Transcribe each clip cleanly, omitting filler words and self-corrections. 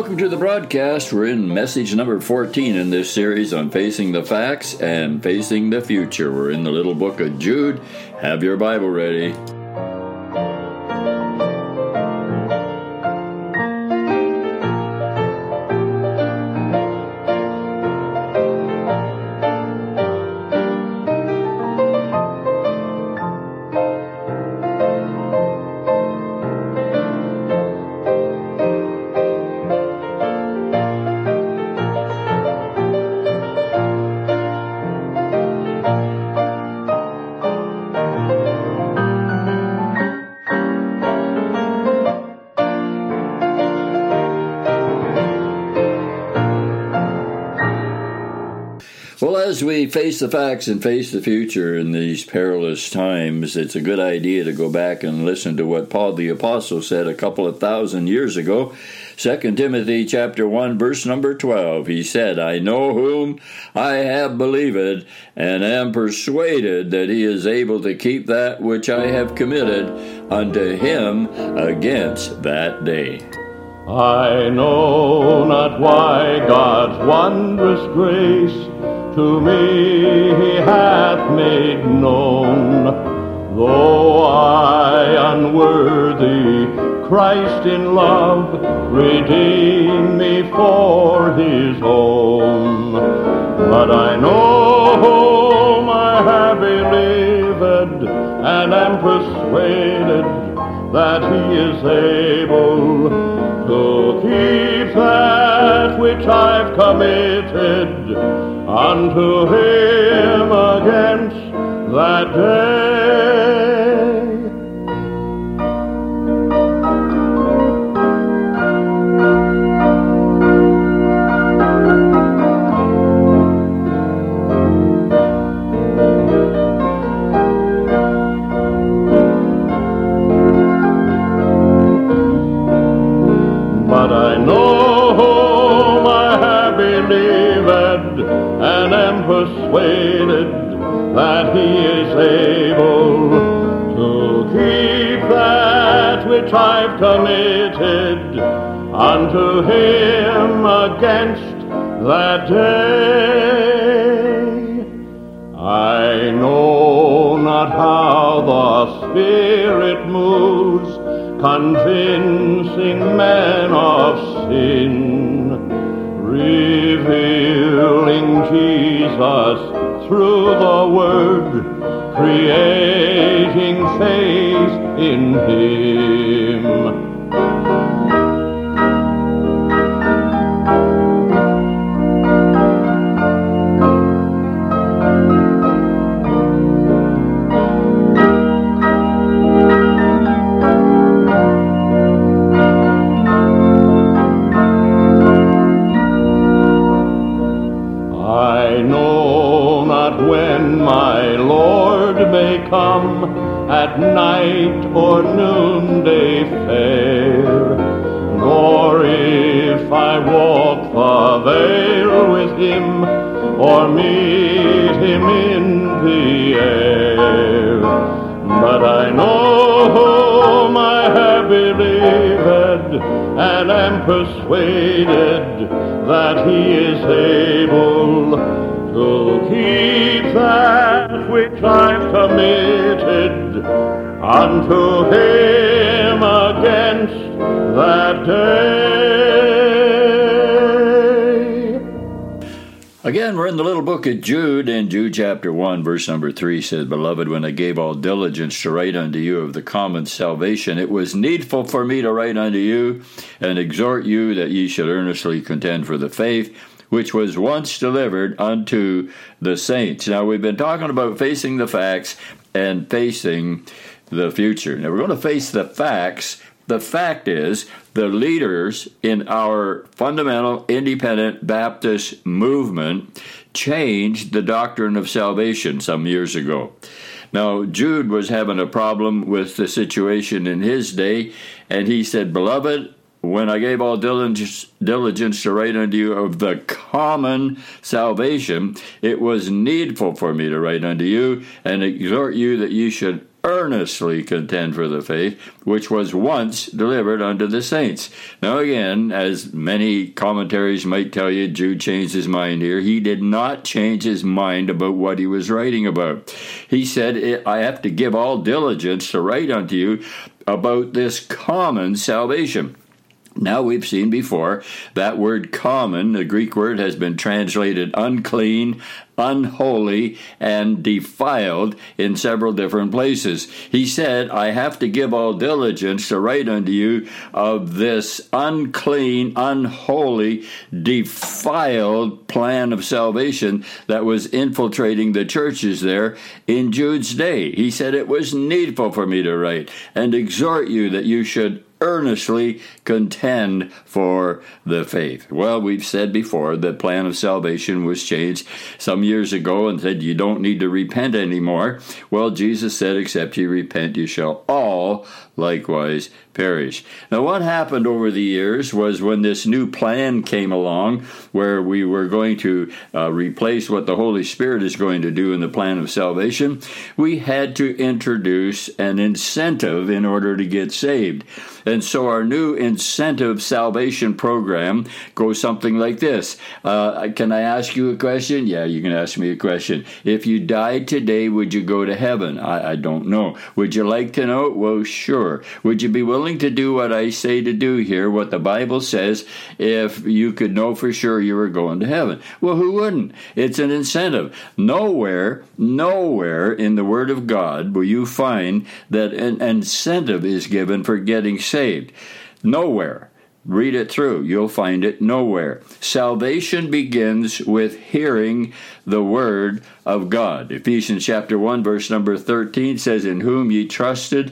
welcome to the broadcast. We're in message number 14 in this series on facing the facts and facing the future. We're in the little book of Jude. Have your Bible ready. Well, as we face the facts and face the future in these perilous times, it's a good idea to go back and listen to what Paul the Apostle said a couple of thousand years ago. 2 Timothy chapter 1, verse number 12. He said, I know whom I have believed, and am persuaded that he is able to keep that which I have committed unto him against that day. I know not why God's wondrous grace to me he hath made known. Though I unworthy, Christ in love redeemed me for his own. But I know whom I have believed, and am persuaded that he is able to keep that which I've committed unto him against that day. But I know whom I have believed, and am persuaded that he is able to keep that which I've committed unto him against that day. I know not how the Spirit moves, convincing men of sin, revealing Jesus through the Word, creating faith in him. I know not when my Lord may come, at night or noonday fair, nor if I walk the vale with him, or meet him in the air. But I know whom I have believed, and am persuaded that he is able to keep that which I've committed unto him against that day. Again, we're in the little book of Jude, and Jude chapter 1, verse number 3 says, Beloved, when I gave all diligence to write unto you of the common salvation, it was needful for me to write unto you, and exhort you that ye should earnestly contend for the faith, which was once delivered unto the saints. Now, we've been talking about facing the facts and facing the future. Now, we're going to face the facts. The fact is, the leaders in our fundamental independent Baptist movement changed the doctrine of salvation some years ago. Now, Jude was having a problem with the situation in his day, and he said, Beloved, when I gave all diligence to write unto you of the common salvation, it was needful for me to write unto you and exhort you that you should earnestly contend for the faith which was once delivered unto the saints. Now again, as many commentaries might tell you, Jude changed his mind here. He did not change his mind about what he was writing about. He said, I have to give all diligence to write unto you about this common salvation. Now, we've seen before that word common, the Greek word, has been translated unclean, unholy, and defiled in several different places. He said, I have to give all diligence to write unto you of this unclean, unholy, defiled plan of salvation that was infiltrating the churches there in Jude's day. He said it was needful for me to write and exhort you that you should earnestly contend for the faith. Well, we've said before the plan of salvation was changed some years ago and said you don't need to repent anymore. Well, Jesus said, except you repent, you shall all likewise perish. Now, what happened over the years was when this new plan came along where we were going to replace what the Holy Spirit is going to do in the plan of salvation, we had to introduce an incentive in order to get saved. And so our new incentive salvation program goes something like this. Can I ask you a question? Yeah, you can ask me a question. If you died today, would you go to heaven? I don't know. Would you like to know? Well, sure. Would you be willing to do what I say to do here, what the Bible says, if you could know for sure you were going to heaven? Well, who wouldn't? It's an incentive. Nowhere in the Word of God will you find that an incentive is given for getting saved. Nowhere. Read it through. You'll find it nowhere. Salvation begins with hearing the Word of God. Ephesians chapter 1, verse number 13 says, in whom ye trusted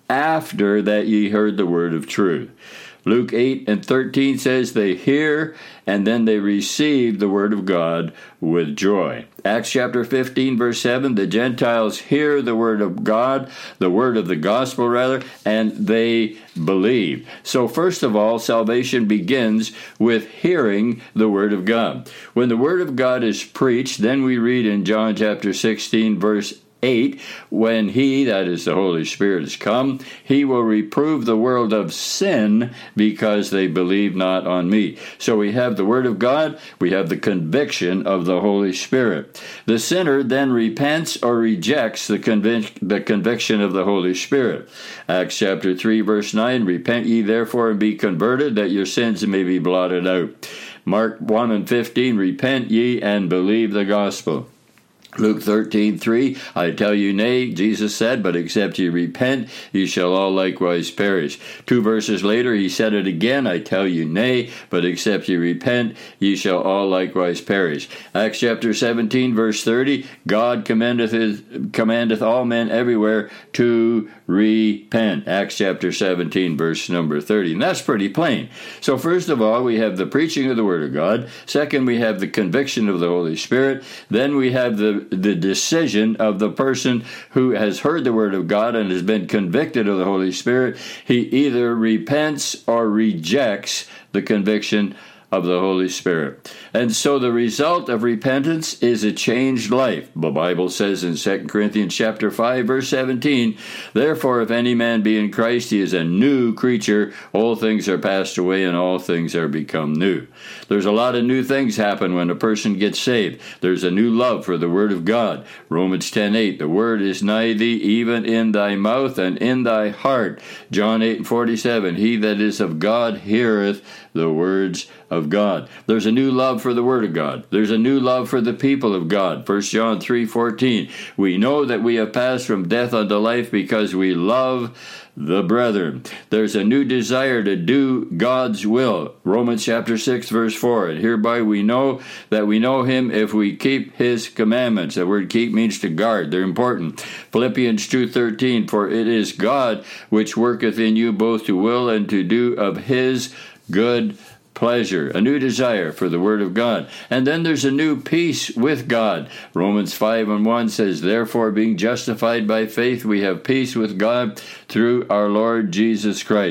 after that ye heard the word of truth. Luke 8 and 13 says they hear and then they receive the word of God with joy. Acts chapter 15 verse 7, the Gentiles hear the word of God, the word of the gospel rather, and they believe. So first of all, salvation begins with hearing the word of God. When the word of God is preached, then we read in John chapter 16 verse 8, when he, that is the Holy Spirit, is come, he will reprove the world of sin because they believe not on me. So we have the Word of God, we have the conviction of the Holy Spirit. The sinner then repents or rejects the conviction of the Holy Spirit. Acts chapter 3, verse 9, repent ye therefore and be converted, that your sins may be blotted out. Mark 1 and 15, repent ye and believe the gospel. Luke 13:3, I tell you nay, Jesus said, but except ye repent, ye shall all likewise perish. 2 verses later, he said it again, I tell you nay, but except ye repent, ye shall all likewise perish. Acts chapter 17, verse 30, God commandeth all men everywhere to repent. Acts chapter 17, verse number 30. And that's pretty plain. So first of all, we have the preaching of the Word of God. Second, we have the conviction of the Holy Spirit. Then we have the decision of the person who has heard the Word of God and has been convicted of the Holy Spirit. He either repents or rejects the conviction of the Holy Spirit. And so the result of repentance is a changed life. The Bible says in 2 Corinthians chapter 5, verse 17, therefore, if any man be in Christ, he is a new creature. All things are passed away and all things are become new. There's a lot of new things happen when a person gets saved. There's a new love for the Word of God. Romans 10:8, the Word is nigh thee, even in thy mouth and in thy heart. John 8 and 47, he that is of God heareth the words of God. There's a new love for the Word of God. There's a new love for the people of God. 1 John 3:14, we know that we have passed from death unto life because we love the brethren. There's a new desire to do God's will. Romans chapter 6, verse 4, and hereby we know that we know him if we keep his commandments. The word keep means to guard. They're important. Philippians 2:13, for it is God which worketh in you both to will and to do of his good pleasure, a new desire for the Word of God. And then there's a new peace with God. Romans 5 and 1 says, therefore, being justified by faith, we have peace with God through our Lord Jesus Christ.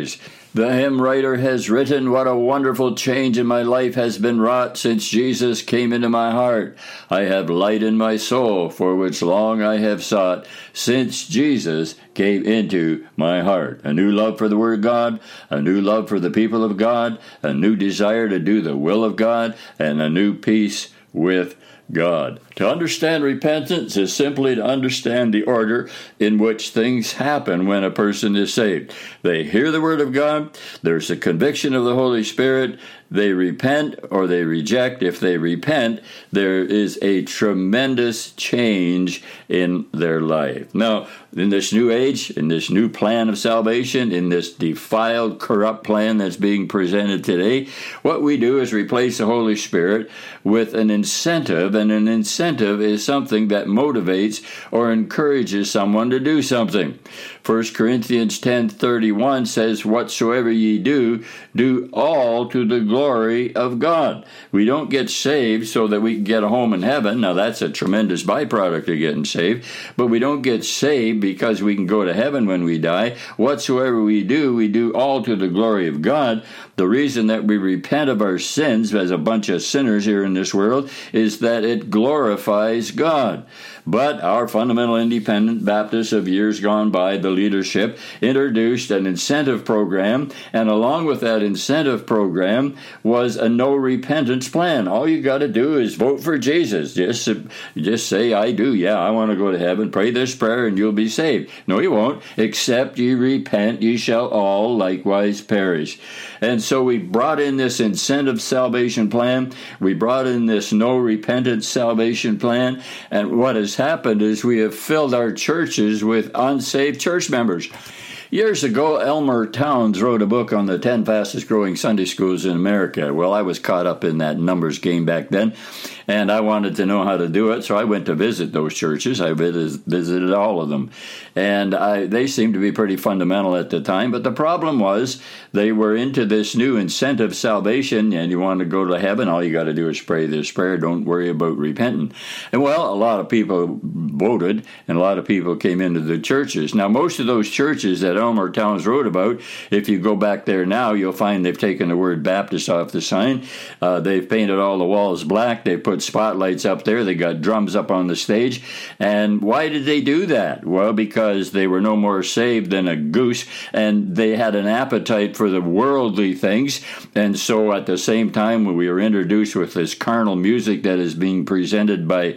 The hymn writer has written, "What a wonderful change in my life has been wrought since Jesus came into my heart. I have light in my soul, for which long I have sought, since Jesus came into my heart." A new love for the Word of God, a new love for the people of God, a new desire to do the will of God, and a new peace with God. To understand repentance is simply to understand the order in which things happen when a person is saved. They hear the Word of God, there's a conviction of the Holy Spirit, they repent or they reject. If they repent, there is a tremendous change in their life. Now, in this new age, in this new plan of salvation, in this defiled, corrupt plan that's being presented today, what we do is replace the Holy Spirit with an incentive, and an incentive is something that motivates or encourages someone to do something. 1 Corinthians 10:31 says, "Whatsoever ye do, do all to the glory of God." We don't get saved so that we can get a home in heaven. Now, that's a tremendous byproduct of getting saved. But we don't get saved because we can go to heaven when we die. Whatsoever we do all to the glory of God. The reason that we repent of our sins as a bunch of sinners here in this world is that it glorifies God. But our fundamental independent Baptists of years gone by, the leadership, introduced an incentive program, and along with that incentive program was a no repentance plan. All you got to do is vote for Jesus. Just say, "I do, yeah, I want to go to heaven. Pray this prayer and you'll be saved." No, you won't. "Except ye repent, ye shall all likewise perish." And so we brought in this incentive salvation plan. We brought in this no repentance salvation plan. And what has happened is we have filled our churches with unsaved church members. Years ago, Elmer Towns wrote a book on the 10 fastest growing Sunday schools in America. Well, I was caught up in that numbers game back then, and I wanted to know how to do it, so I went to visit those churches. I visited all of them, and they seemed to be pretty fundamental at the time, but the problem was they were into this new incentive salvation, and you want to go to heaven, all you got to do is pray this prayer, don't worry about repenting. And well, a lot of people voted, and a lot of people came into the churches. Now, most of those churches that Elmer Towns wrote about, if you go back there now, you'll find they've taken the word Baptist off the sign. They've painted all the walls black. They put spotlights up there. They got drums up on the stage. And why did they do that? Well, because they were no more saved than a goose, and they had an appetite for the worldly things. And so at the same time, when we were introduced with this carnal music that is being presented by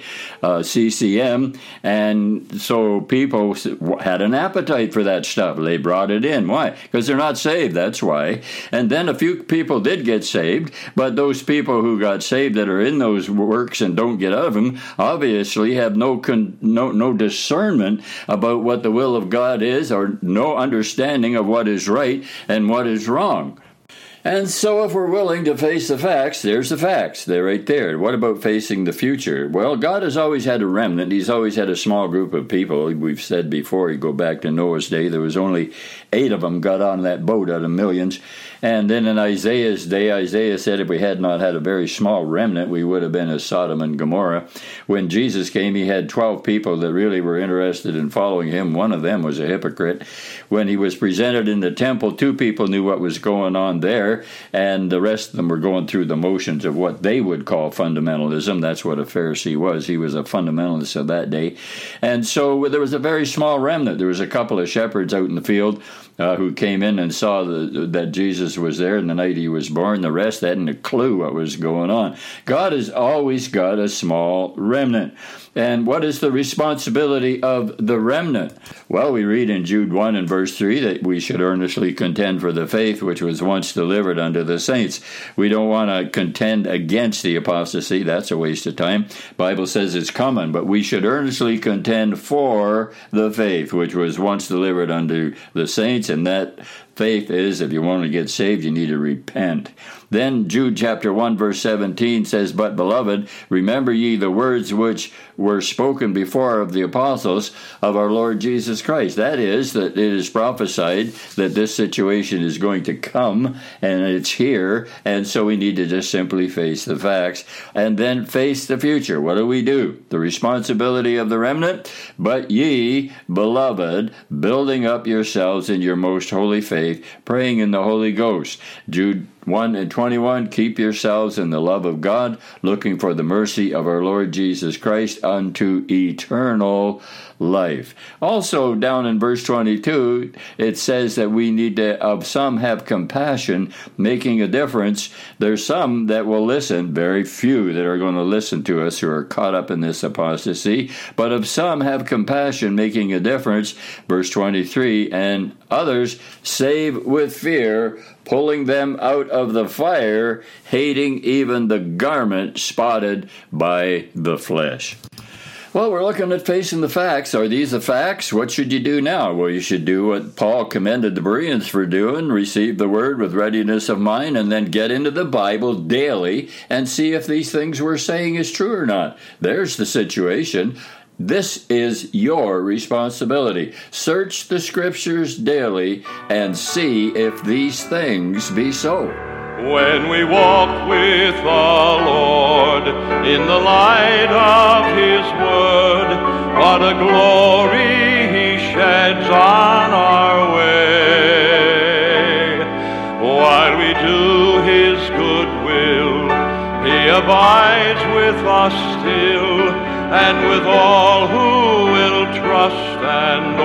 CCM, and so people had an appetite for that stuff. They brought it in. Why? Because they're not saved. That's why. And then a few people did get saved, but those people who got saved that are in those works and don't get out of them obviously have no discernment about what the will of God is, or no understanding of what is right and what is wrong. And so if we're willing to face the facts, there's the facts. They're right there. What about facing the future? Well, God has always had a remnant. He's always had a small group of people. We've said before, you go back to Noah's day, there was only 8 of them got on that boat out of millions. And then in Isaiah's day, Isaiah said if we had not had a very small remnant, we would have been as Sodom and Gomorrah. When Jesus came, he had 12 people that really were interested in following him. One of them was a hypocrite. When he was presented in the temple, 2 people knew what was going on there, and the rest of them were going through the motions of what they would call fundamentalism. That's what a Pharisee was. He was a fundamentalist of that day. And so there was a very small remnant. There was a couple of shepherds out in the field who came in and saw that Jesus was there in the night he was born. The rest hadn't a clue what was going on. God has always got a small remnant. And what is the responsibility of the remnant? Well, we read in Jude 1 and verse 3 that we should earnestly contend for the faith which was once delivered unto the saints. We don't want to contend against the apostasy. That's a waste of time. The Bible says it's coming, but we should earnestly contend for the faith which was once delivered unto the saints, and that faith is, if you want to get saved, you need to repent. Then Jude chapter 1 verse 17 says, "But beloved, remember ye the words which were spoken before of the apostles of our Lord Jesus Christ." That is, that it is prophesied that this situation is going to come, and it's here, and so we need to just simply face the facts and then face the future. What do? The responsibility of the remnant. "But ye, beloved, building up yourselves in your most holy faith, praying in the Holy Ghost." Jude 1 and 21, "Keep yourselves in the love of God, looking for the mercy of our Lord Jesus Christ unto eternal life." Also, down in verse 22, it says that we need to, of some, have compassion, making a difference. There's some that will listen, very few that are going to listen to us who are caught up in this apostasy, but of some have compassion, making a difference. Verse 23, "And others save with fear, pulling them out of the fire, hating even the garment spotted by the flesh." Well, we're looking at facing the facts. Are these the facts? What should you do now? Well, you should do what Paul commended the Bereans for doing, receive the word with readiness of mind, and then get into the Bible daily and see if these things we're saying is true or not. There's the situation. This is your responsibility. Search the scriptures daily and see if these things be so. When we walk with the Lord in the light of His word, what a glory He sheds on our way. While we do His good will, He abides with us still, and with all who will trust and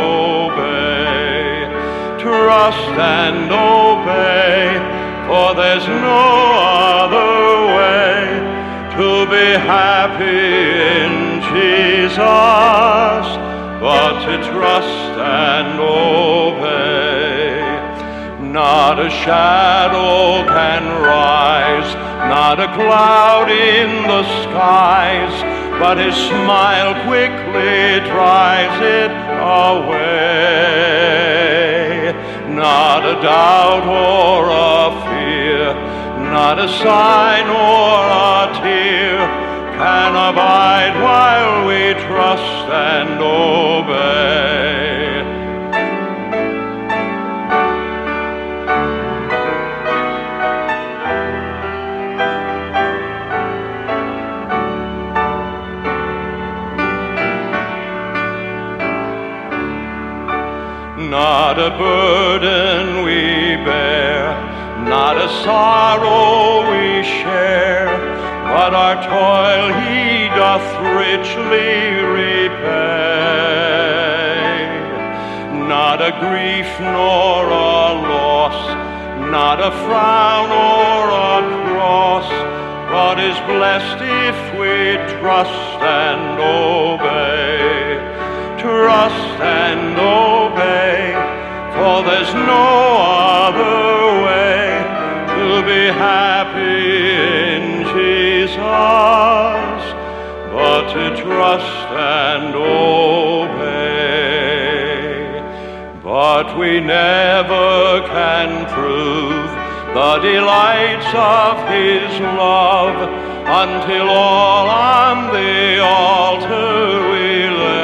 obey. Trust and obey, for there's no other way to be happy in Jesus but to trust and obey. Not a shadow can rise, not a cloud in the skies, but His smile quickly drives it away. Not a doubt or a fear, not a sign or a tear can abide while we trust and obey. Not a burden we bear, not a sorrow we share, but our toil He doth richly repay. Not a grief nor a loss, not a frown or a cross, but is blessed if we trust and obey. Trust and obey, for there's no other way to be happy in Jesus but to trust and obey. But we never can prove the delights of His love until all on the altar we lay.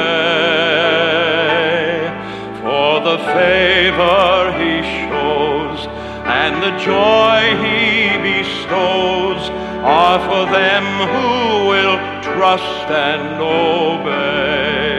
For the favor He shows and the joy He bestows are for them who will trust and obey.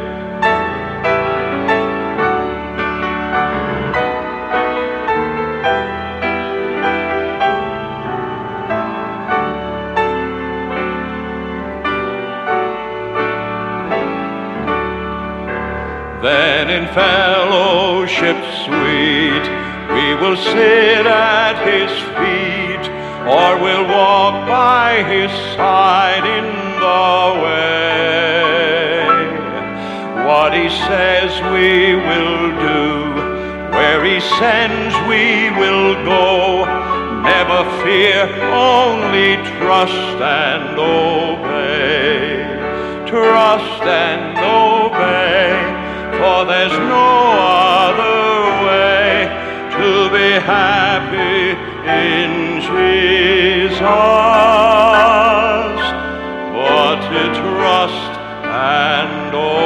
Then in fellowship sweet we will sit at His feet, or we'll walk by His side in the way. What He says we will do, where He sends we will go. Never fear, only trust and obey. Trust and obey, for there's no other way to be happy in Jesus, but to trust and obey.